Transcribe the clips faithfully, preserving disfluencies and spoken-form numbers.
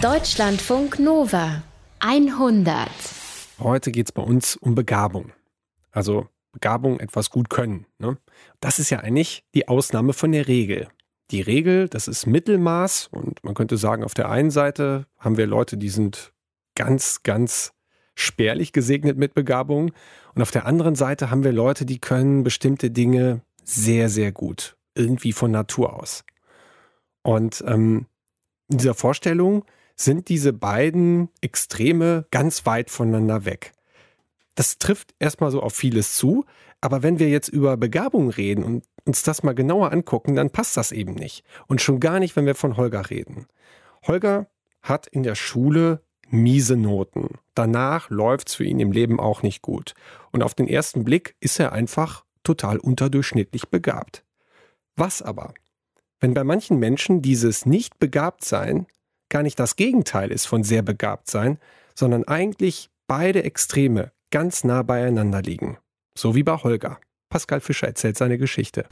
Deutschlandfunk Nova hundert. Heute geht es bei uns um Begabung. Also Begabung, etwas gut können. Ne? Das ist ja eigentlich die Ausnahme von der Regel. Die Regel, das ist Mittelmaß und man könnte sagen, auf der einen Seite haben wir Leute, die sind ganz, ganz spärlich gesegnet mit Begabung und auf der anderen Seite haben wir Leute, die können bestimmte Dinge sehr, sehr gut. Irgendwie von Natur aus. Und ähm, in dieser Vorstellung sind diese beiden Extreme ganz weit voneinander weg. Das trifft erstmal so auf vieles zu, aber wenn wir jetzt über Begabung reden und uns das mal genauer angucken, dann passt das eben nicht. Und schon gar nicht, wenn wir von Holger reden. Holger hat in der Schule miese Noten. Danach läuft es für ihn im Leben auch nicht gut. Und auf den ersten Blick ist er einfach total unterdurchschnittlich begabt. Was aber, wenn bei manchen Menschen dieses Nicht-Begabt-Sein gar nicht das Gegenteil ist von sehr begabt sein, sondern eigentlich beide Extreme ganz nah beieinander liegen. So wie bei Holger. Pascal Fischer erzählt seine Geschichte.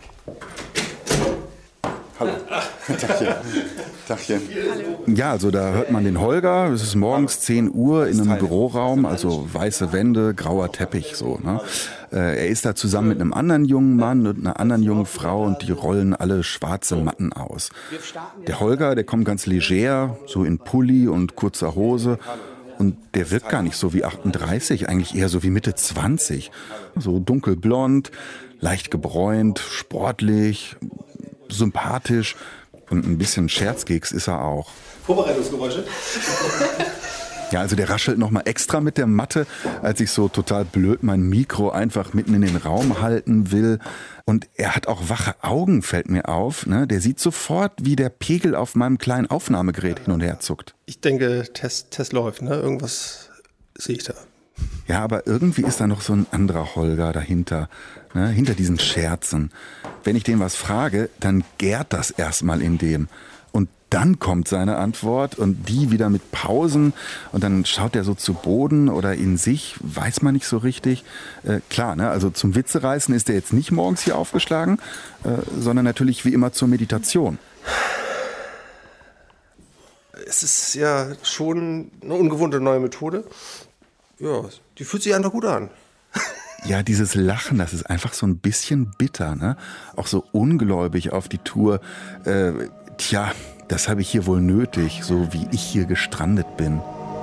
Hallo. Tachchen. Tachchen. Ja, also da hört man den Holger. Es ist morgens zehn Uhr in einem Büroraum, also weiße Wände, grauer Teppich. So, ne? Er ist da zusammen mit einem anderen jungen Mann und einer anderen jungen Frau und die rollen alle schwarze Matten aus. Der Holger, der kommt ganz leger, so in Pulli und kurzer Hose. Und der wirkt gar nicht so wie achtunddreißig, eigentlich eher so wie Mitte zwanzig. So dunkelblond, leicht gebräunt, sportlich, sympathisch und ein bisschen Scherzkeks ist er auch. Vorbereitungsgeräusche? Ja, also der raschelt nochmal extra mit der Matte, als ich so total blöd mein Mikro einfach mitten in den Raum halten will. Und er hat auch wache Augen, fällt mir auf. Ne? Der sieht sofort, wie der Pegel auf meinem kleinen Aufnahmegerät hin und her zuckt. Ich denke, Test, Test läuft, ne? Irgendwas sehe ich da. Ja, aber irgendwie ist da noch so ein anderer Holger dahinter, ne? Hinter diesen Scherzen. Wenn ich den was frage, dann gärt das erstmal in dem. Und dann kommt seine Antwort und die wieder mit Pausen und dann schaut er so zu Boden oder in sich, weiß man nicht so richtig. Äh, klar, ne? Also zum Witzereißen ist er jetzt nicht morgens hier aufgeschlagen, äh, sondern natürlich wie immer zur Meditation. Es ist ja schon eine ungewohnte neue Methode. Ja, die fühlt sich einfach gut an. Ja, dieses Lachen, das ist einfach so ein bisschen bitter, ne? Auch so ungläubig auf die Tour. Äh, tja, das habe ich hier wohl nötig, so wie ich hier gestrandet bin.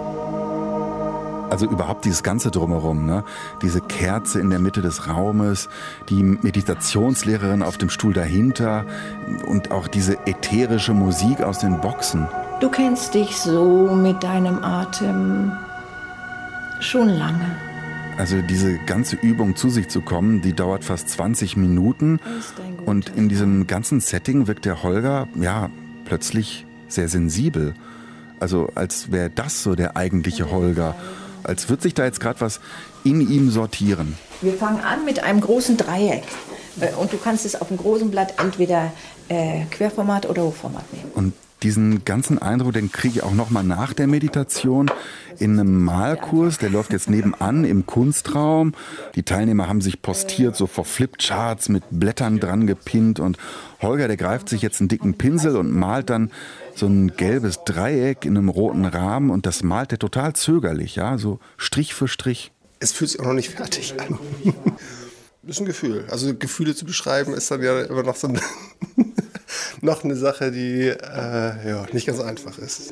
Also überhaupt dieses Ganze drumherum, ne? Diese Kerze in der Mitte des Raumes, die Meditationslehrerin auf dem Stuhl dahinter und auch diese ätherische Musik aus den Boxen. Du kennst dich so mit deinem Atem schon lange. Also diese ganze Übung zu sich zu kommen, die dauert fast zwanzig Minuten und in diesem ganzen Setting wirkt der Holger, ja, plötzlich sehr sensibel. Also als wäre das so der eigentliche Holger. Als würde sich da jetzt gerade was in ihm sortieren. Wir fangen an mit einem großen Dreieck. Und du kannst es auf dem großen Blatt entweder äh, Querformat oder Hochformat nehmen. Und diesen ganzen Eindruck, den kriege ich auch noch mal nach der Meditation in einem Malkurs. Der läuft jetzt nebenan im Kunstraum. Die Teilnehmer haben sich postiert, so vor Flipcharts mit Blättern dran gepinnt. Und Holger, der greift sich jetzt einen dicken Pinsel und malt dann so ein gelbes Dreieck in einem roten Rahmen. Und das malt er total zögerlich, ja, so Strich für Strich. Es fühlt sich auch noch nicht fertig an. Das ist ein Gefühl. Also Gefühle zu beschreiben ist dann ja immer noch so ein noch eine Sache, die äh, ja, nicht ganz einfach ist.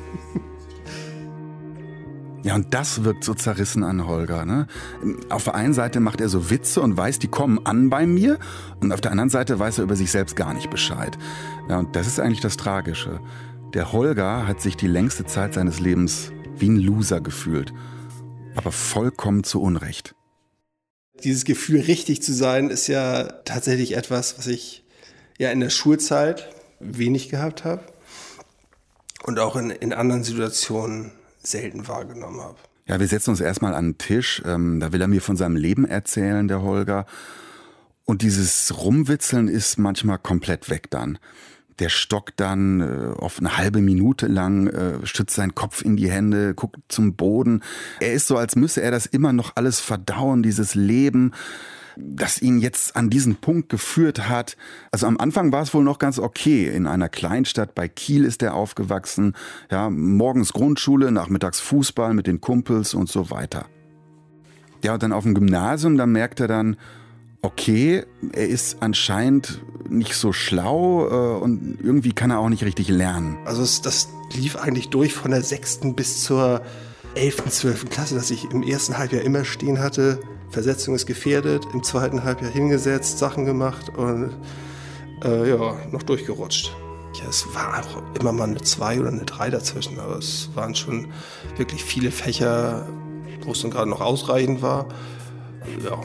Ja, und das wirkt so zerrissen an Holger, ne? Auf der einen Seite macht er so Witze und weiß, die kommen an bei mir. Und auf der anderen Seite weiß er über sich selbst gar nicht Bescheid. Ja, und das ist eigentlich das Tragische. Der Holger hat sich die längste Zeit seines Lebens wie ein Loser gefühlt. Aber vollkommen zu Unrecht. Dieses Gefühl, richtig zu sein, ist ja tatsächlich etwas, was ich ja in der Schulzeit wenig gehabt habe und auch in, in anderen Situationen selten wahrgenommen habe. Ja, wir setzen uns erstmal an den Tisch. Ähm, da will er mir von seinem Leben erzählen, der Holger. Und dieses Rumwitzeln ist manchmal komplett weg dann. Der stockt dann äh, oft eine halbe Minute lang, äh, stützt seinen Kopf in die Hände, guckt zum Boden. Er ist so, als müsse er das immer noch alles verdauen, dieses Leben, das ihn jetzt an diesen Punkt geführt hat. Also am Anfang war es wohl noch ganz okay. In einer Kleinstadt bei Kiel ist er aufgewachsen. Ja, morgens Grundschule, nachmittags Fußball mit den Kumpels und so weiter. Ja, und dann auf dem Gymnasium, da merkt er dann, okay, er ist anscheinend nicht so schlau äh, und irgendwie kann er auch nicht richtig lernen. Also es, das lief eigentlich durch von der sechsten bis zur elften, zwölften Klasse, dass ich im ersten Halbjahr immer stehen hatte, Versetzung ist gefährdet, im zweiten Halbjahr hingesetzt, Sachen gemacht und äh, ja, noch durchgerutscht. Ja, es war auch immer mal eine zwei oder eine drei dazwischen, aber es waren schon wirklich viele Fächer, wo es dann gerade noch ausreichend war. Ja.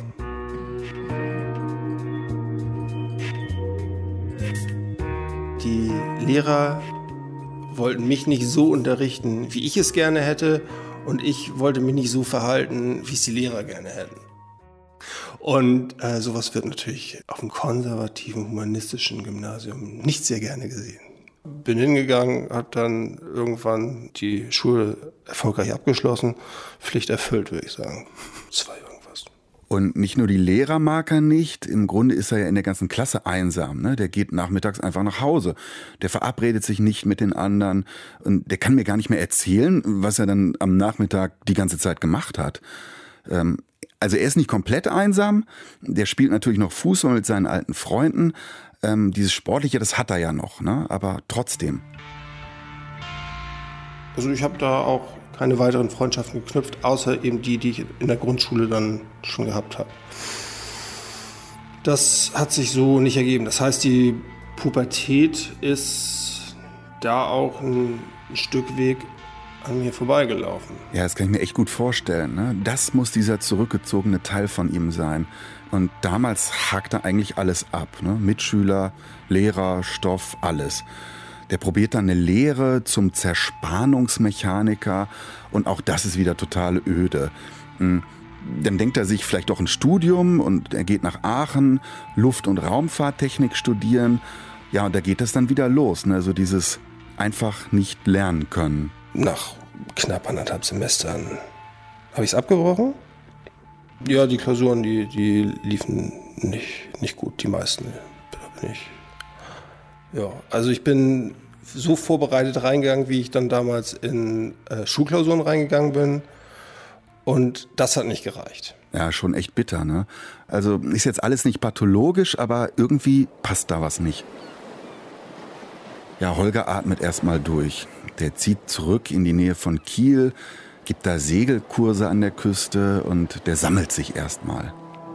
Die Lehrer wollten mich nicht so unterrichten, wie ich es gerne hätte, und ich wollte mich nicht so verhalten, wie es die Lehrer gerne hätten. Und äh, sowas wird natürlich auf einem konservativen, humanistischen Gymnasium nicht sehr gerne gesehen. Bin hingegangen, habe dann irgendwann die Schule erfolgreich abgeschlossen, Pflicht erfüllt, würde ich sagen. Zwei irgendwas. Und nicht nur die Lehrer mag er nicht, im Grunde ist er ja in der ganzen Klasse einsam. Ne? Der geht nachmittags einfach nach Hause. Der verabredet sich nicht mit den anderen. Und der kann mir gar nicht mehr erzählen, was er dann am Nachmittag die ganze Zeit gemacht hat. Ähm, also er ist nicht komplett einsam. Der spielt natürlich noch Fußball mit seinen alten Freunden. Ähm, dieses Sportliche, das hat er ja noch, ne? Aber trotzdem. Also ich habe da auch keine weiteren Freundschaften geknüpft, außer eben die, die ich in der Grundschule dann schon gehabt habe. Das hat sich so nicht ergeben. Das heißt, die Pubertät ist da auch ein, ein Stück Weg an mir vorbeigelaufen. Ja, das kann ich mir echt gut vorstellen. Ne? Das muss dieser zurückgezogene Teil von ihm sein. Und damals hakte eigentlich alles ab. Ne? Mitschüler, Lehrer, Stoff, alles. Der probiert dann eine Lehre zum Zerspannungsmechaniker und auch das ist wieder total öde. Dann denkt er sich vielleicht doch ein Studium und er geht nach Aachen, Luft- und Raumfahrttechnik studieren. Ja, und da geht das dann wieder los. Ne? Also dieses einfach nicht lernen können. Nach knapp anderthalb Semestern habe ich es abgebrochen. Ja, die Klausuren, die, die liefen nicht, nicht gut, die meisten. Da bin ich. Ja, also ich bin so vorbereitet reingegangen, wie ich dann damals in äh, Schulklausuren reingegangen bin. Und das hat nicht gereicht. Ja, schon echt bitter, ne? Also ist jetzt alles nicht pathologisch, aber irgendwie passt da was nicht. Ja, Holger atmet erstmal durch. Der zieht zurück in die Nähe von Kiel, gibt da Segelkurse an der Küste und der sammelt sich erstmal.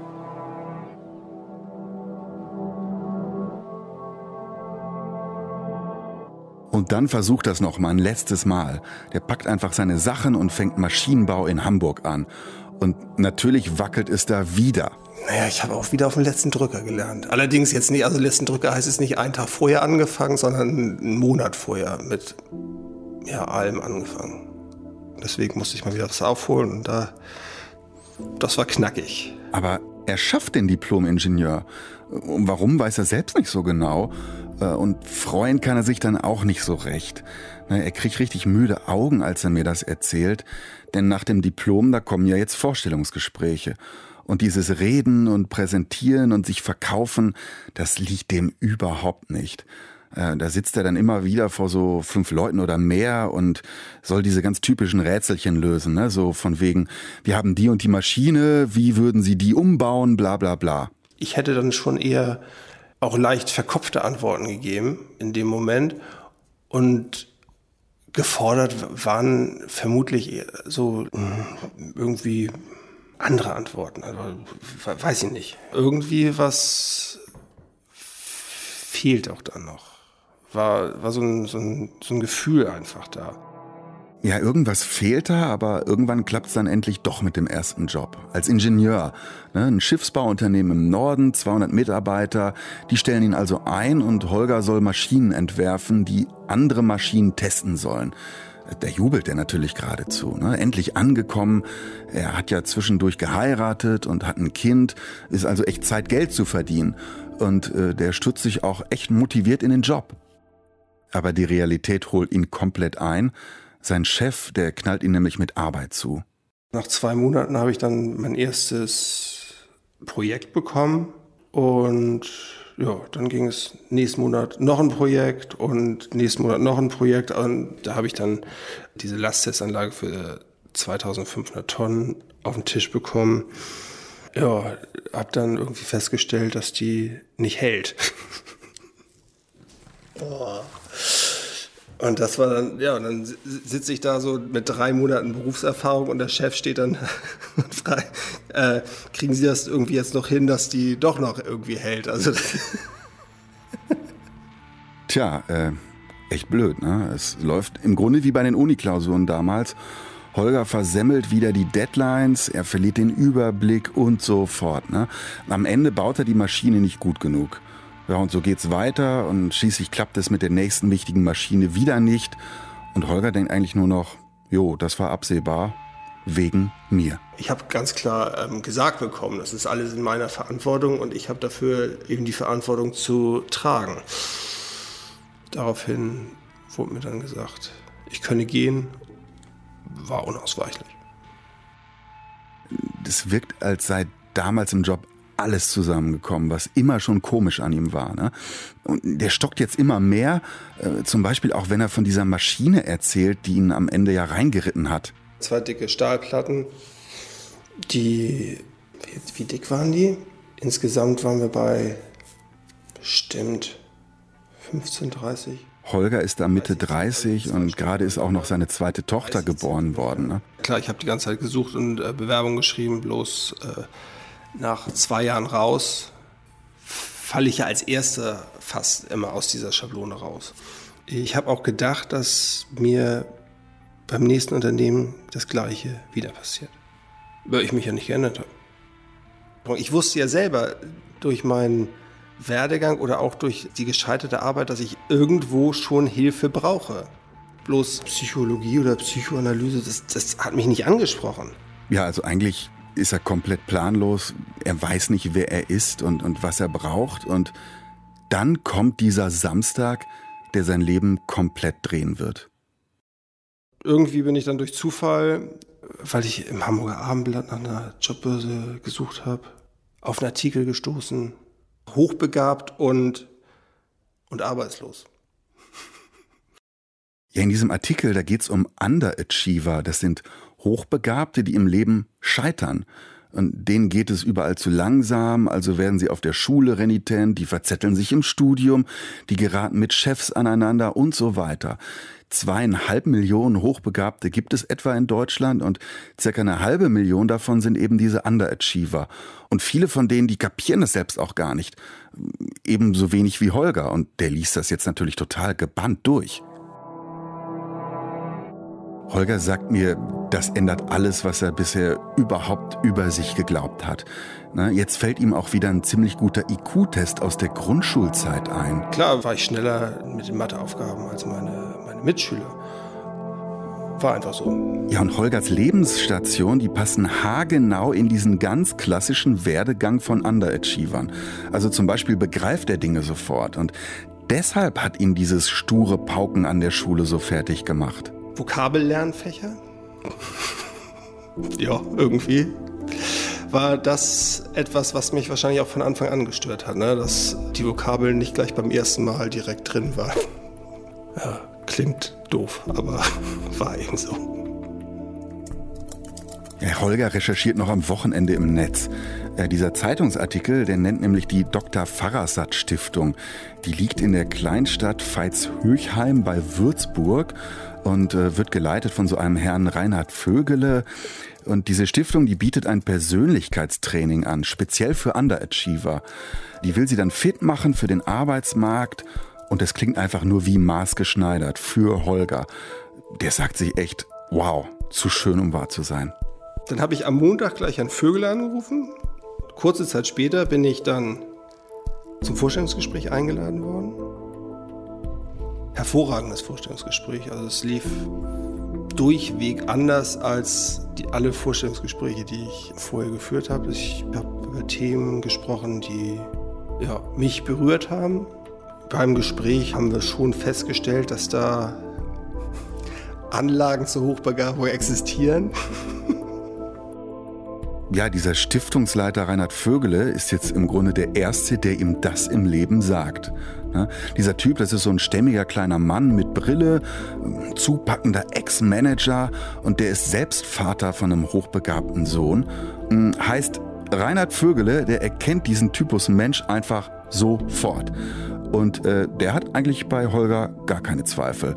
Und dann versucht das noch mal ein letztes Mal. Der packt einfach seine Sachen und fängt Maschinenbau in Hamburg an. Und natürlich wackelt es da wieder. Naja, ich habe auch wieder auf den letzten Drücker gelernt. Allerdings jetzt nicht, also letzten Drücker heißt es nicht einen Tag vorher angefangen, sondern einen Monat vorher mit ja, allem angefangen. Deswegen musste ich mal wieder was aufholen und da, das war knackig. Aber er schafft den Diplom-Ingenieur. Und warum, weiß er selbst nicht so genau. Und freuen kann er sich dann auch nicht so recht. Er kriegt richtig müde Augen, als er mir das erzählt. Denn nach dem Diplom, da kommen ja jetzt Vorstellungsgespräche. Und dieses Reden und Präsentieren und sich verkaufen, das liegt dem überhaupt nicht. Da sitzt er dann immer wieder vor so fünf Leuten oder mehr und soll diese ganz typischen Rätselchen lösen. Ne? So von wegen, wir haben die und die Maschine, wie würden Sie die umbauen, bla bla bla. Ich hätte dann schon eher auch leicht verkopfte Antworten gegeben in dem Moment. Und gefordert waren vermutlich eher so irgendwie andere Antworten. Also, weiß ich nicht. Irgendwie was fehlt auch dann noch. War, war so, ein, so, ein, so ein Gefühl einfach da. Ja, irgendwas fehlt da, aber irgendwann klappt es dann endlich doch mit dem ersten Job. Als Ingenieur. Ne, ein Schiffsbauunternehmen im Norden, zweihundert Mitarbeiter. Die stellen ihn also ein und Holger soll Maschinen entwerfen, die andere Maschinen testen sollen. Da jubelt er natürlich geradezu. Ne? Endlich angekommen. Er hat ja zwischendurch geheiratet und hat ein Kind. Ist also echt Zeit, Geld zu verdienen. Und äh, der stürzt sich auch echt motiviert in den Job. Aber die Realität holt ihn komplett ein. Sein Chef, der knallt ihn nämlich mit Arbeit zu. Nach zwei Monaten habe ich dann mein erstes Projekt bekommen und ja, dann ging es nächsten Monat noch ein Projekt und nächsten Monat noch ein Projekt und da habe ich dann diese Lasttestsanlage für zweitausendfünfhundert Tonnen auf den Tisch bekommen. Ja, habe dann irgendwie festgestellt, dass die nicht hält. Boah. Und das war dann, ja, dann sitze ich da so mit drei Monaten Berufserfahrung und der Chef steht dann und fragt, äh, kriegen Sie das irgendwie jetzt noch hin, dass die doch noch irgendwie hält? Also Tja, äh, echt blöd, ne? Es läuft im Grunde wie bei den Uniklausuren damals. Holger versemmelt wieder die Deadlines, er verliert den Überblick und so fort, ne? Am Ende baut er die Maschine nicht gut genug. Ja, und so geht's weiter und schließlich klappt es mit der nächsten wichtigen Maschine wieder nicht. Und Holger denkt eigentlich nur noch, jo, das war absehbar, wegen mir. Ich habe ganz klar ähm, gesagt bekommen, das ist alles in meiner Verantwortung und ich habe dafür eben die Verantwortung zu tragen. Daraufhin wurde mir dann gesagt, ich könne gehen, war unausweichlich. Das wirkt, als sei damals im Job alles zusammengekommen, was immer schon komisch an ihm war. Ne? Und der stockt jetzt immer mehr, äh, zum Beispiel auch wenn er von dieser Maschine erzählt, die ihn am Ende ja reingeritten hat. Zwei dicke Stahlplatten, die, wie, wie dick waren die? Insgesamt waren wir bei bestimmt fünfzehn, dreißig. Holger ist da Mitte dreißig und gerade ist auch noch seine zweite Tochter geboren worden. Ne? Klar, ich habe die ganze Zeit gesucht und äh, Bewerbung geschrieben, bloß äh, nach zwei Jahren raus falle ich ja als Erster fast immer aus dieser Schablone raus. Ich habe auch gedacht, dass mir beim nächsten Unternehmen das Gleiche wieder passiert, weil ich mich ja nicht geändert habe. Ich wusste ja selber durch meinen Werdegang oder auch durch die gescheiterte Arbeit, dass ich irgendwo schon Hilfe brauche. Bloß Psychologie oder Psychoanalyse, das, das hat mich nicht angesprochen. Ja, also eigentlich ist er komplett planlos. Er weiß nicht, wer er ist und, und was er braucht. Und dann kommt dieser Samstag, der sein Leben komplett drehen wird. Irgendwie bin ich dann durch Zufall, weil ich im Hamburger Abendblatt nach einer Jobbörse gesucht habe, auf einen Artikel gestoßen. Hochbegabt und, und arbeitslos. Ja, in diesem Artikel, da geht es um Underachiever. Das sind Hochbegabte, die im Leben scheitern. Und denen geht es überall zu langsam, also werden sie auf der Schule renitent, die verzetteln sich im Studium, die geraten mit Chefs aneinander und so weiter. Zweieinhalb Millionen Hochbegabte gibt es etwa in Deutschland und circa eine halbe Million davon sind eben diese Underachiever. Und viele von denen, die kapieren das selbst auch gar nicht. Ebenso wenig wie Holger und der liest das jetzt natürlich total gebannt durch. Holger sagt mir, das ändert alles, was er bisher überhaupt über sich geglaubt hat. Na, jetzt fällt ihm auch wieder ein ziemlich guter I Q-Test aus der Grundschulzeit ein. Klar war ich schneller mit den Matheaufgaben als meine, meine Mitschüler. War einfach so. Ja, und Holgers Lebensstation, die passen haargenau in diesen ganz klassischen Werdegang von Underachievern. Also zum Beispiel begreift er Dinge sofort. Und deshalb hat ihn dieses sture Pauken an der Schule so fertig gemacht. Vokabellernfächer? Ja, irgendwie war das etwas, was mich wahrscheinlich auch von Anfang an gestört hat, ne? Dass die Vokabeln nicht gleich beim ersten Mal direkt drin waren. Ja, klingt doof, aber war eben so. Ja, Holger recherchiert noch am Wochenende im Netz. Äh, dieser Zeitungsartikel, der nennt nämlich die Doktor Pfarrersat Stiftung. Die liegt in der Kleinstadt Veitshöchheim bei Würzburg und äh, wird geleitet von so einem Herrn Reinhard Vögele. Und diese Stiftung, die bietet ein Persönlichkeitstraining an, speziell für Underachiever. Die will sie dann fit machen für den Arbeitsmarkt. Und das klingt einfach nur wie maßgeschneidert für Holger. Der sagt sich echt, wow, zu schön, um wahr zu sein. Dann habe ich am Montag gleich Herrn Vögele angerufen. Kurze Zeit später bin ich dann zum Vorstellungsgespräch eingeladen worden. Hervorragendes Vorstellungsgespräch. Also es lief durchweg anders als die, alle Vorstellungsgespräche, die ich vorher geführt habe. Ich habe über Themen gesprochen, die ja, mich berührt haben. Beim Gespräch haben wir schon festgestellt, dass da Anlagen zur Hochbegabung existieren. Ja, dieser Stiftungsleiter Reinhard Vögele ist jetzt im Grunde der Erste, der ihm das im Leben sagt. Ja, dieser Typ, das ist so ein stämmiger kleiner Mann mit Brille, zupackender Ex-Manager und der ist selbst Vater von einem hochbegabten Sohn. Heißt, Reinhard Vögele, der erkennt diesen Typus Mensch einfach sofort. Und äh, der hat eigentlich bei Holger gar keine Zweifel.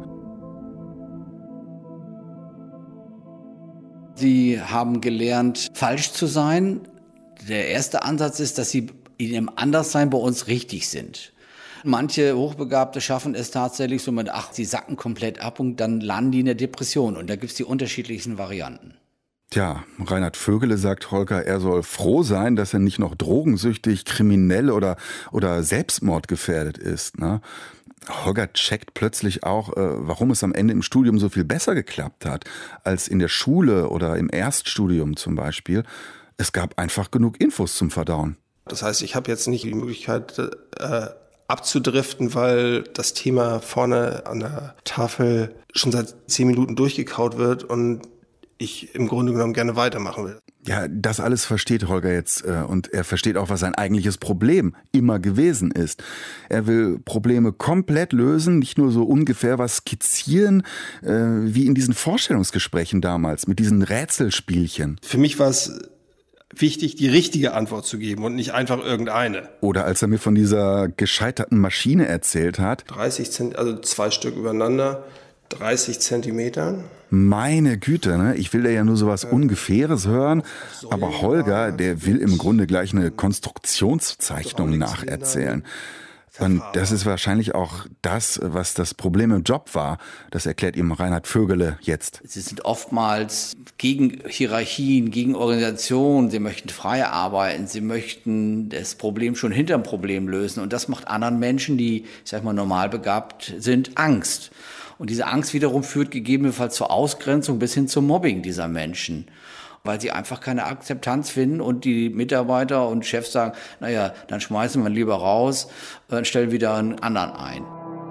Sie haben gelernt, falsch zu sein. Der erste Ansatz ist, dass sie in ihrem Anderssein bei uns richtig sind. Manche Hochbegabte schaffen es tatsächlich so mit, ach, sie sacken komplett ab und dann landen die in der Depression. Und da gibt es die unterschiedlichsten Varianten. Tja, Reinhard Vögele sagt Holger, er soll froh sein, dass er nicht noch drogensüchtig, kriminell oder, oder selbstmordgefährdet ist. Ne? Holger checkt plötzlich auch, äh, warum es am Ende im Studium so viel besser geklappt hat als in der Schule oder im Erststudium zum Beispiel. Es gab einfach genug Infos zum Verdauen. Das heißt, ich habe jetzt nicht die Möglichkeit äh, abzudriften, weil das Thema vorne an der Tafel schon seit zehn Minuten durchgekaut wird und ich im Grunde genommen gerne weitermachen will. Ja, das alles versteht Holger jetzt äh, und er versteht auch, was sein eigentliches Problem immer gewesen ist. Er will Probleme komplett lösen, nicht nur so ungefähr was skizzieren, äh, wie in diesen Vorstellungsgesprächen damals, mit diesen Rätselspielchen. Für mich war es wichtig, die richtige Antwort zu geben und nicht einfach irgendeine. Oder als er mir von dieser gescheiterten Maschine erzählt hat. dreißig Zentimeter, also zwei Stück übereinander, dreißig Zentimeter. Meine Güte, ne? Ich will da ja nur sowas Ungefähres hören, aber Holger, der will im Grunde gleich eine Konstruktionszeichnung nacherzählen. Und das ist wahrscheinlich auch das, was das Problem im Job war. Das erklärt ihm Reinhard Vögele jetzt. Sie sind oftmals gegen Hierarchien, gegen Organisationen. Sie möchten frei arbeiten. Sie möchten das Problem schon hinterm Problem lösen. Und das macht anderen Menschen, die, ich sag mal, normal begabt sind, Angst. Und diese Angst wiederum führt gegebenenfalls zur Ausgrenzung bis hin zum Mobbing dieser Menschen, weil sie einfach keine Akzeptanz finden und die Mitarbeiter und Chefs sagen, naja, dann schmeißen wir ihn lieber raus und stellen wieder einen anderen ein.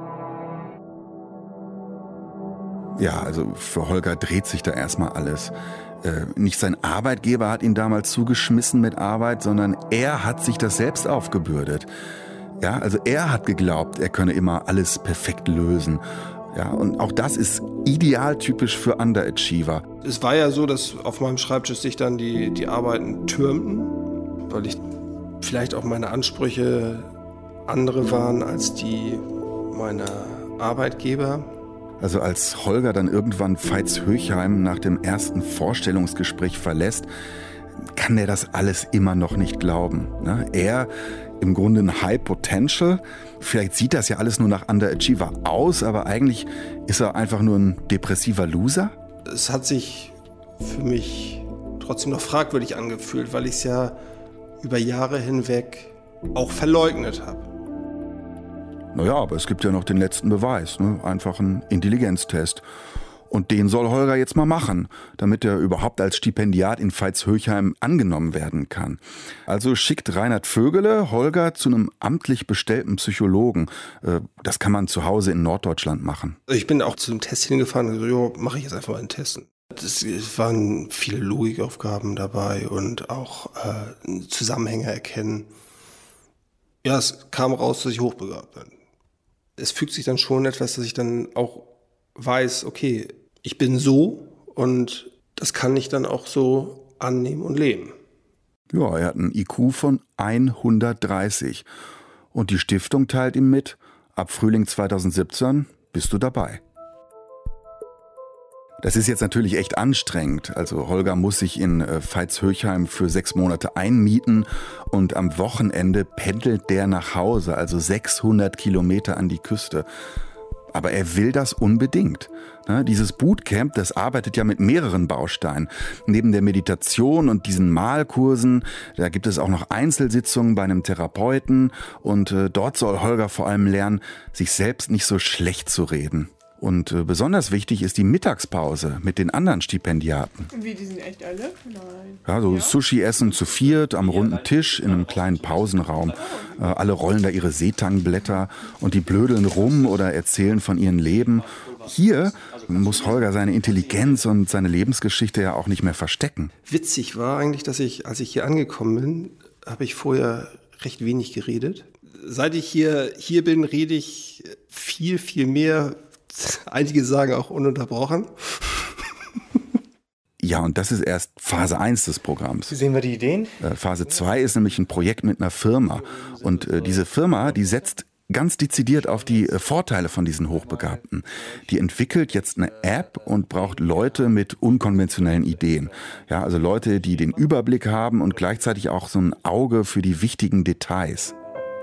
Ja, also für Holger dreht sich da erstmal alles. Äh, nicht sein Arbeitgeber hat ihn damals zugeschmissen mit Arbeit, sondern er hat sich das selbst aufgebürdet. Ja, also er hat geglaubt, er könne immer alles perfekt lösen. Ja, und auch das ist idealtypisch für Underachiever. Es war ja so, dass auf meinem Schreibtisch sich dann die, die Arbeiten türmten, weil ich vielleicht auch meine Ansprüche andere waren als die meiner Arbeitgeber. Also als Holger dann irgendwann Veitshöchheim nach dem ersten Vorstellungsgespräch verlässt, kann er das alles immer noch nicht glauben. Ne? Er im Grunde ein High Potential. Vielleicht sieht das ja alles nur nach Underachiever aus, aber eigentlich ist er einfach nur ein depressiver Loser. Es hat sich für mich trotzdem noch fragwürdig angefühlt, weil ich es ja über Jahre hinweg auch verleugnet habe. Naja, aber es gibt ja noch den letzten Beweis, ne? Einfach ein Intelligenztest. Und den soll Holger jetzt mal machen, damit er überhaupt als Stipendiat in Veitshöchheim angenommen werden kann. Also schickt Reinhard Vögele Holger zu einem amtlich bestellten Psychologen. Das kann man zu Hause in Norddeutschland machen. Ich bin auch zu dem Test hingefahren und gesagt, jo, mache ich jetzt einfach mal einen Test. Es waren viele Logikaufgaben dabei und auch äh, Zusammenhänge erkennen. Ja, es kam raus, dass ich hochbegabt bin. Es fügt sich dann schon etwas, dass ich dann auch weiß, okay, ich bin so und das kann ich dann auch so annehmen und leben. Ja, er hat einen I Q von hundertdreißig und die Stiftung teilt ihm mit, ab Frühling zweitausendsiebzehn bist du dabei. Das ist jetzt natürlich echt anstrengend. Also Holger muss sich in Veitshöchheim für sechs Monate einmieten und am Wochenende pendelt der nach Hause, also sechshundert Kilometer an die Küste. Aber er will das unbedingt. Dieses Bootcamp, das arbeitet ja mit mehreren Bausteinen. Neben der Meditation und diesen Malkursen, da gibt es auch noch Einzelsitzungen bei einem Therapeuten. Und dort soll Holger vor allem lernen, sich selbst nicht so schlecht zu reden. Und äh, besonders wichtig ist die Mittagspause mit den anderen Stipendiaten. Wie, die sind echt alle? Nein. Ja, so ja. Sushi essen zu viert am runden Tisch in einem kleinen Pausenraum. Äh, alle rollen da ihre Seetangmblätter und die blödeln rum oder erzählen von ihrem Leben. Hier muss Holger seine Intelligenz und seine Lebensgeschichte ja auch nicht mehr verstecken. Witzig war eigentlich, dass ich, als ich hier angekommen bin, habe ich vorher recht wenig geredet. Seit ich hier, hier bin, rede ich viel, viel mehr. Einige sagen auch ununterbrochen. Ja, und das ist erst Phase eins des Programms. Wie sehen wir die Ideen? Phase zwei ist nämlich ein Projekt mit einer Firma. Und äh, diese Firma, die setzt ganz dezidiert auf die äh, Vorteile von diesen Hochbegabten. Die entwickelt jetzt eine App und braucht Leute mit unkonventionellen Ideen. Ja, also Leute, die den Überblick haben und gleichzeitig auch so ein Auge für die wichtigen Details.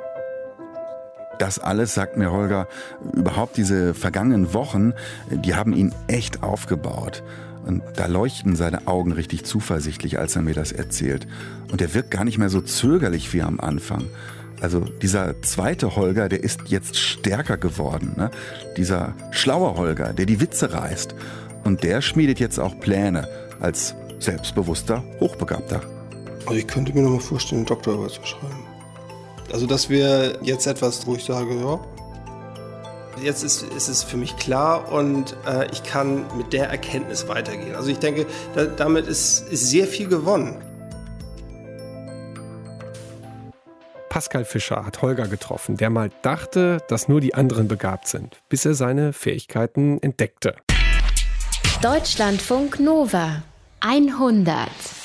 Das alles, sagt mir Holger, überhaupt diese vergangenen Wochen, die haben ihn echt aufgebaut. Und da leuchten seine Augen richtig zuversichtlich, als er mir das erzählt. Und er wirkt gar nicht mehr so zögerlich wie am Anfang. Also dieser zweite Holger, der ist jetzt stärker geworden. Ne? Dieser schlaue Holger, der die Witze reißt. Und der schmiedet jetzt auch Pläne als selbstbewusster Hochbegabter. Also ich könnte mir noch mal vorstellen, einen Doktorarbeit zu schreiben. Also das wäre jetzt etwas, wo ich sage, ja, jetzt ist, ist es für mich klar und äh, ich kann mit der Erkenntnis weitergehen. Also ich denke, da, damit ist, ist sehr viel gewonnen. Pascal Fischer hat Holger getroffen, der mal dachte, dass nur die anderen begabt sind, bis er seine Fähigkeiten entdeckte. Deutschlandfunk Nova hundert.